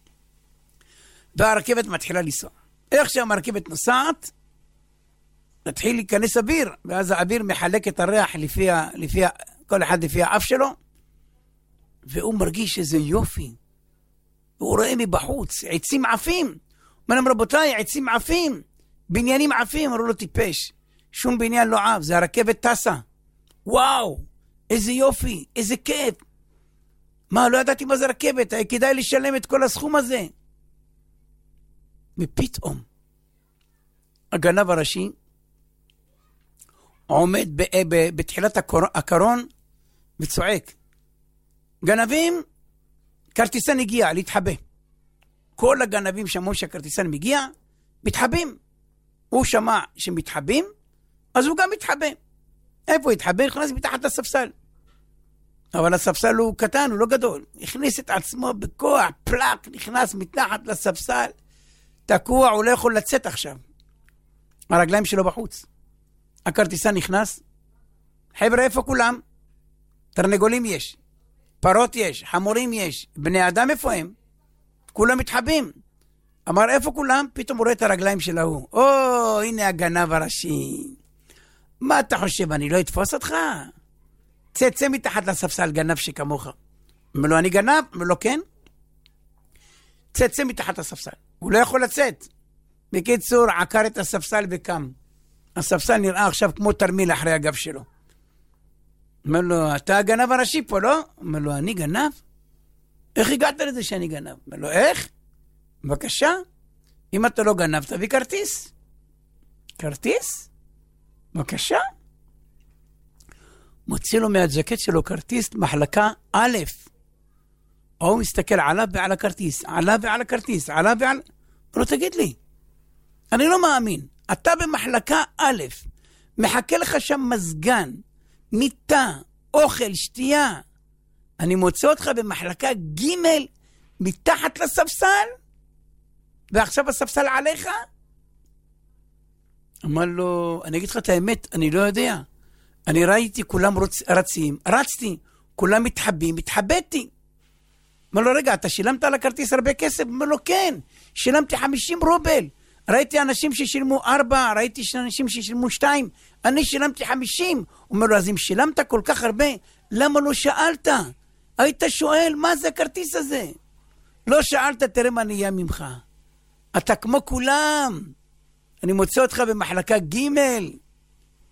והרכבת מתחילה לנסוע. איך שהמרכבת נוסעת, נתחיל להיכנס אוויר, ואז האוויר מחלק את הריח לפי, לפי, כל אחד לפי האף שלו, והוא מרגיש איזה יופי. הוא רואה מבחוץ, עצים עפים. אומרים, רבותיי, עצים עפים, בניינים עפים. אמרו לו, טיפש, שום בניין לא עף, זה הרכבת טסה. וואו, איזה יופי, איזה כיף. מה, לא ידעתי מה זה רכבת, היה כדאי לשלם את כל הסכום הזה. ופתאום, הגנב הראשי, עומד ב- ב- בתחילת הקור... הקרון וצועק, גנבים, כרטיסן הגיע, להתחבא. כל הגנבים שמעו שהכרטיסן מגיע, מתחבים. הוא שמע שמתחבים, אז הוא גם מתחבא. איפה הוא התחבא? נכנס מתחת לספסל. אבל הספסל הוא קטן, הוא לא גדול. הכניס את עצמו בכוח, פלק, נכנס מתחת לספסל, תקוע, הוא לא יכול לצאת עכשיו. הרגליים שלו בחוץ. הכרטיסן נכנס, חבר'ה, איפה כולם? תרנגולים יש, פרות יש, חמורים יש, בני אדם איפה הם? כולם מתחבים. אמר, איפה כולם? פתאום הוא רואה את הרגליים של ההוא. או, הנה הגנב הראשי. מה אתה חושב, אני לא אתפוס אותך? צא, צא מתחת לספסל, גנב שכמוך. אומר לו, אני גנב? אומר לו, כן. צא, צא מתחת לספסל. הוא לא יכול לצאת. בקיצור, עקר את הספסל וקם. הספסל נראה עכשיו כמו תרמיל אחרי הגב שלו. אומר לו, אתה הגנב הראשי פה, לא? אומר לו, אני גנב? איך הגעת לזה שאני גנב? אומר לו, איך? בבקשה, אם אתה לא גנב, תביא כרטיס. כרטיס? בבקשה. מוציא לו מהג'קט שלו כרטיס מחלקה א'. הוא מסתכל עליו ועל הכרטיס, עליו ועל הכרטיס, עליו ועל... אומר לו, תגיד לי, אני לא מאמין. אתה במחלקה א', מחכה לך שם מזגן, מיטה, אוכל, שתייה. אני מוצא אותך במחלקה ג' מתחת לספסל, ועכשיו הספסל עליך? אמר לו, אני אגיד לך את האמת, אני לא יודע. אני ראיתי כולם רוצ, רצים, רצתי, כולם מתחבים, מתחבאתי. אמר לו, רגע, אתה שילמת על הכרטיס הרבה כסף? אמר לו, כן, שילמתי חמישים רובל. ראיתי אנשים ששילמו ארבע, ראיתי אנשים ששילמו שתיים, אני שילמתי חמישים. אומר לו, אז אם שילמת כל כך הרבה, למה לא שאלת? היית שואל, מה זה הכרטיס הזה? לא שאלת, תראה מה נהיה ממך. אתה כמו כולם. אני מוצא אותך במחלקה ג'.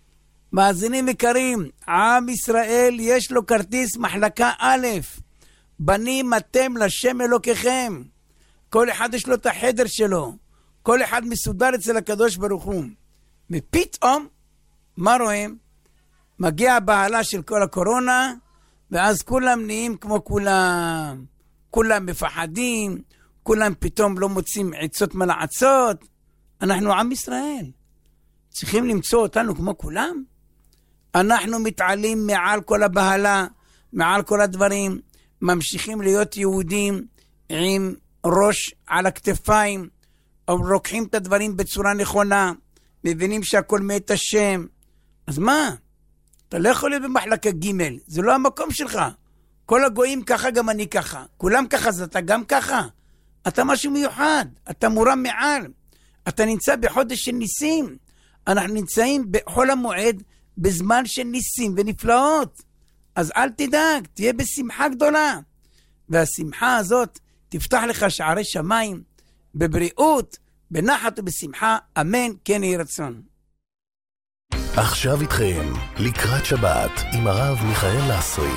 מאזינים יקרים, עם ישראל יש לו כרטיס מחלקה א'. בנים אתם לשם אלוקיכם. כל אחד יש לו את החדר שלו. כל אחד מסודר אצל הקדוש ברוך הוא. ופתאום, מה רואים? מגיע הבעלה של כל הקורונה, ואז כולם נהיים כמו כולם. כולם מפחדים, כולם פתאום לא מוצאים עצות מלעצות. אנחנו עם ישראל. צריכים למצוא אותנו כמו כולם. אנחנו מתעלים מעל כל הבהלה, מעל כל הדברים, ממשיכים להיות יהודים עם ראש על הכתפיים, או רוקחים את הדברים בצורה נכונה, מבינים שהכל מאת השם. אז מה? אתה לא יכול להיות במחלקה ג', זה לא המקום שלך. כל הגויים ככה, גם אני ככה. כולם ככה, אז אתה גם ככה. אתה משהו מיוחד, אתה מורם מעל. אתה נמצא בחודש של ניסים. אנחנו נמצאים בחול המועד, בזמן של ניסים ונפלאות. אז אל תדאג, תהיה בשמחה גדולה. והשמחה הזאת תפתח לך שערי שמיים, בבריאות, בנחת ובשמחה, אמן, כן יהי רצון. עכשיו איתכם, לקראת שבת, עם הרב מיכאל לסרי.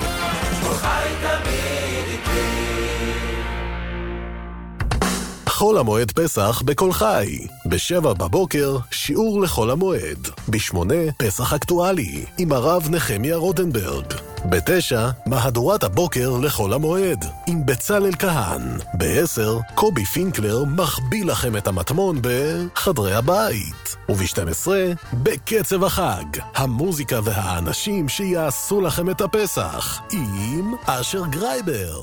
חול המועד פסח בכל חי. בשבע בבוקר, שיעור לחול המועד. בשמונה, פסח אקטואלי, עם הרב נחמיה רוטנברג. בתשע, מהדורת הבוקר לחול המועד, עם בצלאל כהן. בעשר, קובי פינקלר מחביא לכם את המטמון בחדרי הבית. וב-שתים עשרה, בקצב החג, המוזיקה והאנשים שיעשו לכם את הפסח, עם אשר גרייבר.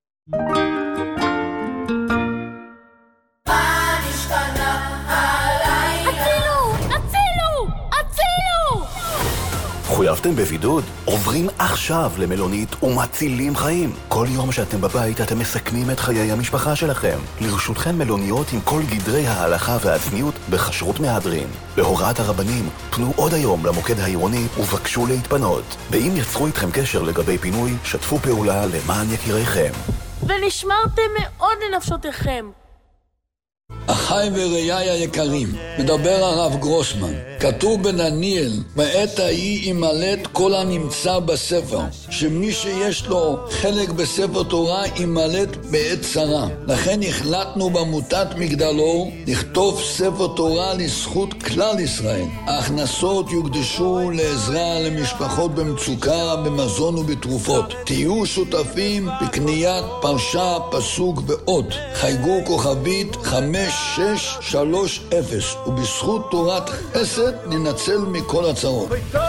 חויבתם בבידוד? עוברים עכשיו למלונית ומצילים חיים. כל יום שאתם בבית אתם מסכנים את חיי המשפחה שלכם. לרשותכם מלוניות עם כל גדרי ההלכה והצניעות בכשרות מהדרין. בהוראת הרבנים, פנו עוד היום למוקד העירוני ובקשו להתפנות. ואם יצרו איתכם קשר לגבי פינוי, שתפו פעולה למען יקיריכם. ונשמרתם מאוד לנפשותיכם. אחי ורעיי היקרים, מדבר הרב גרוסמן. כתוב בדניאל, בעת ההיא ימלט כל הנמצא בספר, שמי שיש לו חלק בספר תורה ימלט בעת צרה. לכן החלטנו בעמותת מגדלור לכתוב ספר תורה לזכות כלל ישראל. ההכנסות יוקדשו לעזרה למשפחות במצוקה, במזון ובתרופות. תהיו שותפים בקניית פרשה, פסוק ועוד. חייגו כוכבית חמש שש שלוש אפס, ובזכות תורת חסד ננצל מכל הצרות.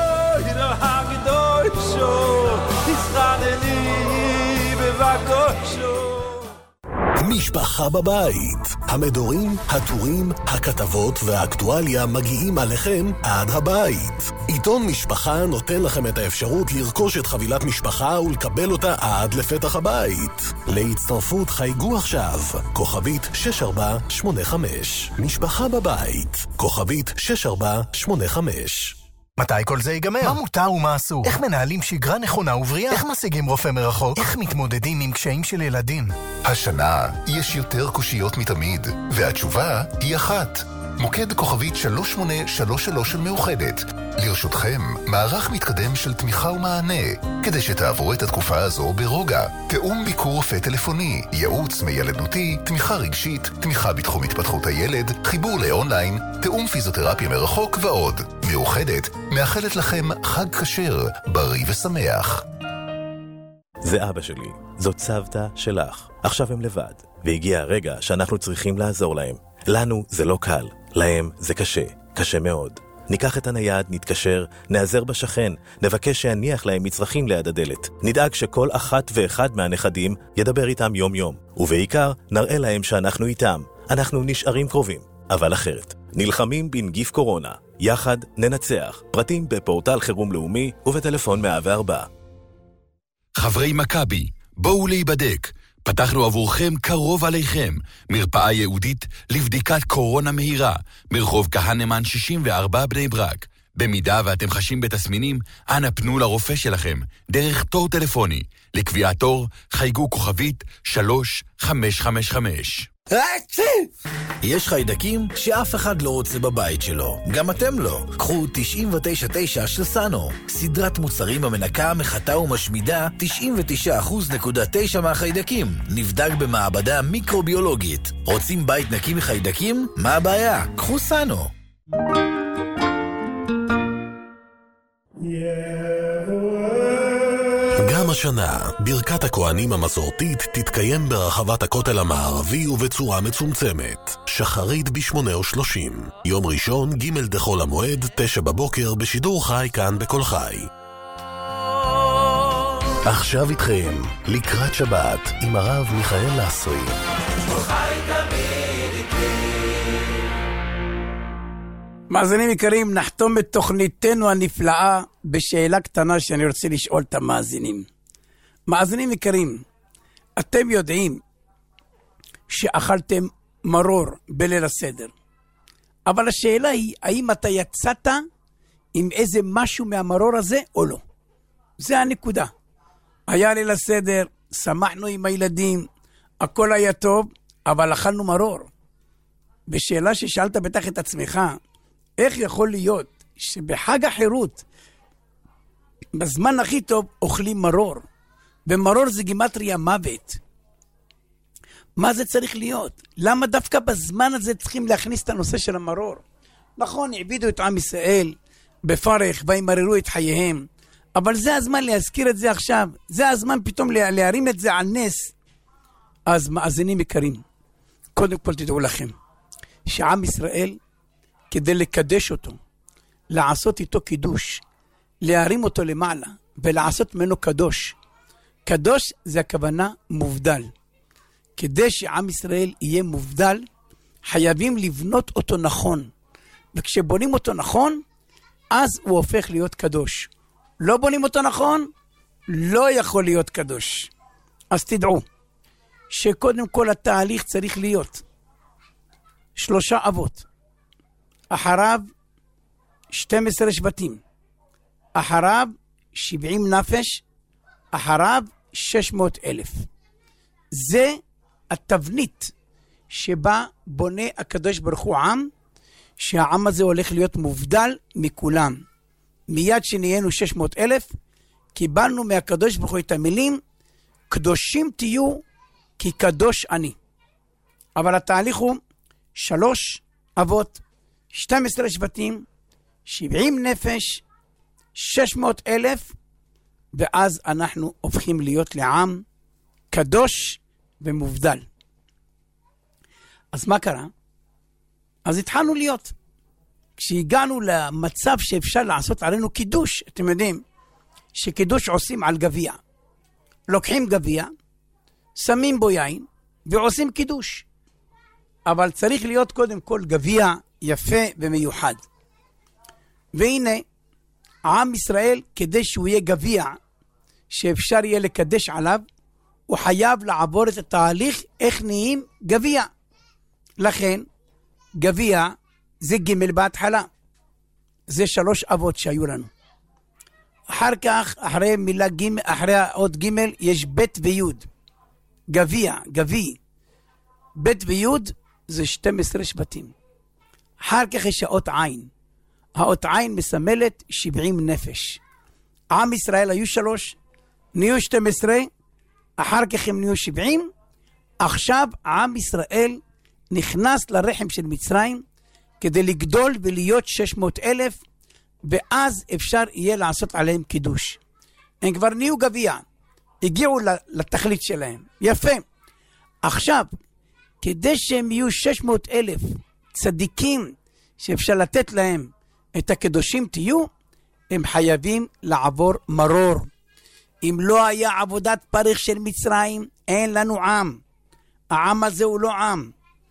משפחה בבית. המדורים, הטורים, הכתבות והאקטואליה מגיעים עליכם עד הבית. עיתון משפחה נותן לכם את האפשרות לרכוש את חבילת משפחה ולקבל אותה עד לפתח הבית. להצטרפות חייגו עכשיו, כוכבית שש ארבע שמונה חמש. משפחה בבית, כוכבית שש ארבע שמונה חמש. מתי כל זה ייגמר? מה מותר ומה אסור? איך מנהלים שגרה נכונה ובריאה? איך משיגים רופא מרחוק? איך מתמודדים עם קשיים של ילדים? השנה יש יותר קושיות מתמיד, והתשובה היא אחת. מוקד כוכבית שלוש שמונה שלוש שלוש של מאוחדת. לרשותכם, מערך מתקדם של תמיכה ומענה, כדי שתעברו את התקופה הזו ברוגע. תאום ביקור רופא טלפוני, ייעוץ מילדותי, תמיכה רגשית, תמיכה בתחום התפתחות הילד, חיבור לאונליין, תאום פיזיותרפיה מרחוק ועוד. מאוחדת מאחלת לכם חג כשר, בריא ושמח. זה אבא שלי, זאת סבתא שלך. עכשיו הם לבד, והגיע הרגע שאנחנו צריכים לעזור להם. לנו זה לא קל, להם זה קשה, קשה מאוד. ניקח את הנייד, נתקשר, נעזר בשכן, נבקש שיניח להם מצרכים ליד הדלת. נדאג שכל אחת ואחד מהנכדים ידבר איתם יום יום. ובעיקר, נראה להם שאנחנו איתם. אנחנו נשארים קרובים, אבל אחרת. נלחמים בנגיף קורונה. יחד ננצח. פרטים בפורטל חירום לאומי ובטלפון מאה וארבע. חברי מכבי, בואו להיבדק. פתחנו עבורכם קרוב עליכם, מרפאה יהודית לבדיקת קורונה מהירה, מרחוב כהנמן שישים וארבע בני ברק. במידה ואתם חשים בתסמינים, אנא פנו לרופא שלכם, דרך תור טלפוני. לקביעת תור, חייגו כוכבית שלוש חמש חמש חמש. יש חיידקים שאף אחד לא רוצה בבית שלו, גם אתם לא. קחו תשעים ותשע נקודה תשע של סאנו, סדרת מוצרים המנקה, מחתה ומשמידה תשעים ותשע נקודה תשע אחוז מהחיידקים, נבדק במעבדה מיקרוביולוגית. רוצים בית נקי מחיידקים? מה הבעיה? קחו סאנו. גם השנה, ברכת הכהנים המסורתית תתקיים ברחבת הכותל המערבי ובצורה מצומצמת. שחרית בשמונה ושלושים. יום ראשון, ג' דחול המועד, תשע בבוקר, בשידור חי כאן בכל חי. עכשיו איתכם, לקראת שבת, עם הרב מיכאל לסרי. מאזינים יקרים, נחתום את תוכניתנו הנפלאה בשאלה קטנה שאני רוצה לשאול את המאזינים. מאזינים יקרים, אתם יודעים שאכלתם מרור בליל הסדר, אבל השאלה היא, האם אתה יצאת עם איזה משהו מהמרור הזה או לא? זה הנקודה. היה ליל הסדר, שמחנו עם הילדים, הכל היה טוב, אבל אכלנו מרור. בשאלה ששאלת בטח את עצמך, איך יכול להיות שבחג החירות, בזמן הכי טוב, אוכלים מרור? ומרור זה גימטריה מוות. מה זה צריך להיות? למה דווקא בזמן הזה צריכים להכניס את הנושא של המרור? נכון, העבידו את עם ישראל בפרך וימררו את חייהם, אבל זה הזמן להזכיר את זה עכשיו. זה הזמן פתאום להרים את זה על נס. אז מאזינים יקרים, קודם כל תדעו לכם, שעם ישראל, כדי לקדש אותו, לעשות איתו קידוש, להרים אותו למעלה, ולעשות ממנו קדוש. קדוש זה הכוונה מובדל. כדי שעם ישראל יהיה מובדל, חייבים לבנות אותו נכון. וכשבונים אותו נכון, אז הוא הופך להיות קדוש. לא בונים אותו נכון, לא יכול להיות קדוש. אז תדעו, שקודם כל התהליך צריך להיות שלושה אבות. אחריו שנים עשר שבטים, אחריו שבעים נפש, אחריו שש מאות אלף. זה התבנית שבה בונה הקדוש ברוך הוא עם, שהעם הזה הולך להיות מובדל מכולם. מיד שנהיינו שש מאות אלף, קיבלנו מהקדוש ברוך הוא את המילים, קדושים תהיו כי קדוש אני. אבל התהליך הוא שלוש אבות, שנים עשר שבטים, שבעים נפש, שש מאות אלף, ואז אנחנו הופכים להיות לעם קדוש ומובדל. אז מה קרה? אז התחלנו להיות. כשהגענו למצב שאפשר לעשות עלינו קידוש, אתם יודעים שקידוש עושים על גביע. לוקחים גביע, שמים בו יין, ועושים קידוש. אבל צריך להיות קודם כל גביע יפה ומיוחד. והנה, עם ישראל, כדי שהוא יהיה גביע, שאפשר יהיה לקדש עליו, הוא חייב לעבור את התהליך איך נהיים גביע. לכן, גביע זה ג' בהתחלה. זה שלוש אבות שהיו לנו. אחר כך, אחרי מילה ג', אחרי עוד ג', יש ב' וי'. גביע, גבי. ב' וי' זה שנים עשר שבטים. אחר כך יש האות עין. האות עין מסמלת שבעים נפש. עם ישראל היו שלוש, נהיו שתים עשרה, אחר כך הם נהיו שבעים. עכשיו עם ישראל נכנס לרחם של מצרים כדי לגדול ולהיות שש מאות אלף, ואז אפשר יהיה לעשות עליהם קידוש. הם כבר נהיו גביע, הגיעו לתכלית שלהם. יפה. עכשיו, כדי שהם יהיו שש מאות אלף צדיקים שאפשר לתת להם את הקדושים תהיו, הם חייבים לעבור מרור. אם לא היה עבודת פרך של מצרים, אין לנו עם. העם הזה הוא לא עם.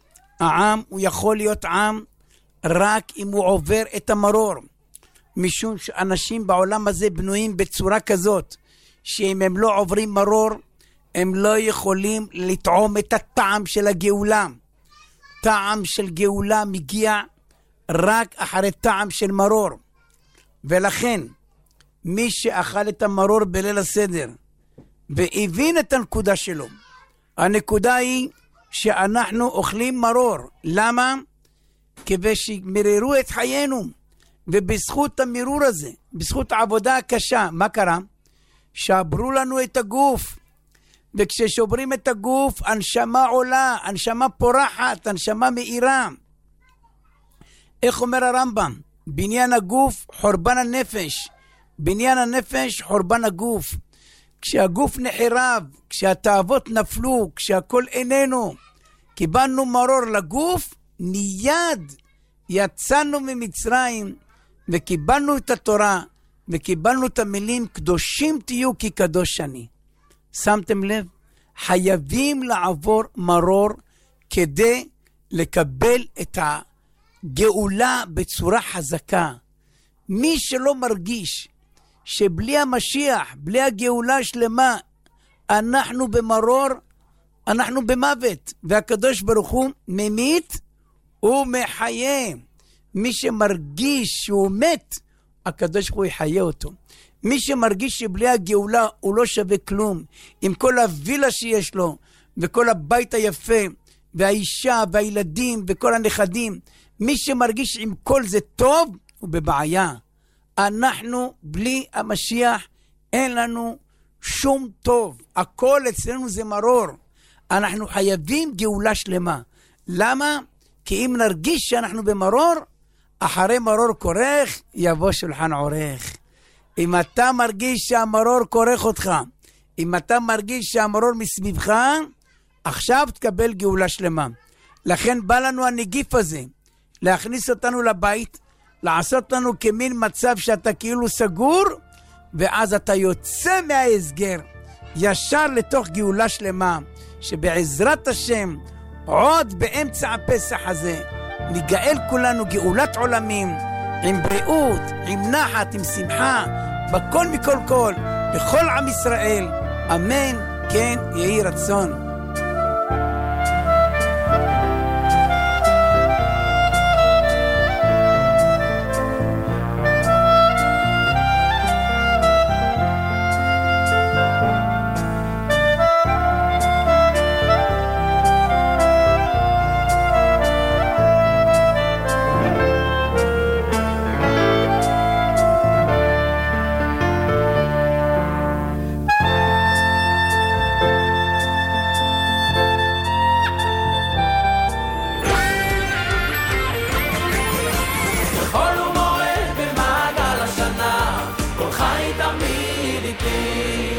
העם הוא יכול להיות עם רק אם הוא עובר את המרור. משום שאנשים בעולם הזה בנויים בצורה כזאת, שאם הם לא עוברים מרור, הם לא יכולים לטעום את הטעם של הגאולה. טעם של גאולה מגיע רק אחרי טעם של מרור. ולכן, מי שאכל את המרור בליל הסדר, והבין את הנקודה שלו, הנקודה היא שאנחנו אוכלים מרור. למה? כדי שמררו את חיינו. ובזכות המרור הזה, בזכות העבודה הקשה, מה קרה? שברו לנו את הגוף. וכששוברים את הגוף, הנשמה עולה, הנשמה פורחת, הנשמה מאירה. איך אומר הרמב"ם? בניין הגוף, חורבן הנפש. בניין הנפש, חורבן הגוף. כשהגוף נחרב, כשהתאוות נפלו, כשהכל איננו, קיבלנו מרור לגוף, מיד יצאנו ממצרים, וקיבלנו את התורה, וקיבלנו את המילים, קדושים תהיו כי קדוש אני. שמתם לב? חייבים לעבור מרור, כדי לקבל את הגאולה בצורה חזקה. מי שלא מרגיש שבלי המשיח, בלי הגאולה השלמה, אנחנו במרור, אנחנו במוות, והקדוש ברוך הוא ממית ומחיה. מי שמרגיש שהוא מת, הקדוש ברוך הוא יחיה אותו. מי שמרגיש שבלי הגאולה הוא לא שווה כלום, עם כל הווילה שיש לו, וכל הבית היפה, והאישה והילדים וכל הנכדים, מי שמרגיש עם כל זה טוב, הוא בבעיה. אנחנו בלי המשיח אין לנו שום טוב, הכל אצלנו זה מרור. אנחנו חייבים גאולה שלמה. למה? כי אם נרגיש שאנחנו במרור, אחרי מרור כורך יבוא שולחן עורך. אם אתה מרגיש שהמרור כורך אותך, אם אתה מרגיש שהמרור מסביבך, עכשיו תקבל גאולה שלמה. לכן בא לנו הנגיף הזה, להכניס אותנו לבית, לעשות לנו כמין מצב שאתה כאילו סגור, ואז אתה יוצא מההסגר, ישר לתוך גאולה שלמה, שבעזרת השם, עוד באמצע הפסח הזה, נגאל כולנו גאולת עולמים, עם בריאות, עם נחת, עם שמחה, בכל מכל כל, בכל עם ישראל, אמן, כן, יהי רצון. תמיד איתי